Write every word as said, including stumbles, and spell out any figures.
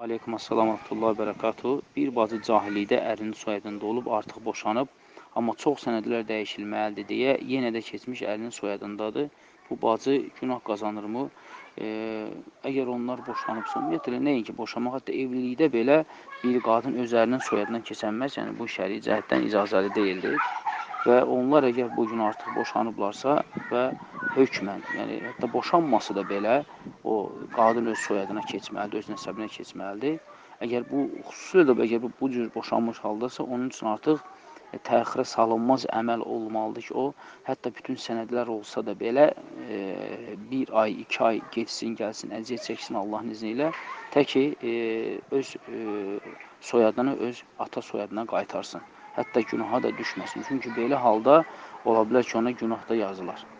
Aleykum assalam və rahmetullahi və bərəkatuhu. Bir bacı cahillikdə ərinin soyadında olub, artıq boşanıb, amma çox sənədlər dəyişilməlidir deyə yenə də keçmiş ərinin soyadındadır. Bu bacı günah qazanırmı? E, əgər onlar boşanıbsa, ümumiyyətlə, nəinki boşanmaq, hətta evlilikdə belə bir qadın öz ərinin soyadından keçənməz, yəni bu şəri cəhətdən icazəli deyildir. Və onlar əgər bugün artıq boşanıblarsa və hökmən, yəni hətta boşanması da belə o qadın öz soyadına keçməlidir, öz nəsəbinə keçməlidir. Əgər bu xüsusilə də əgər bu, bu cür boşanmış haldasa, onun üçün artıq e, təxirə salınmaz əməl olmalıdır ki, o hətta bütün sənədlər olsa da belə e, bir ay, iki ay geçsin, gəlsin, əziyyət çəksin Allahın izni ilə, tək ki e, öz e, soyadını öz ata soyadına qaytarsın. Hətta günaha da düşməsin. Çünki belə halda ola bilər ki, ona günah da yazılar.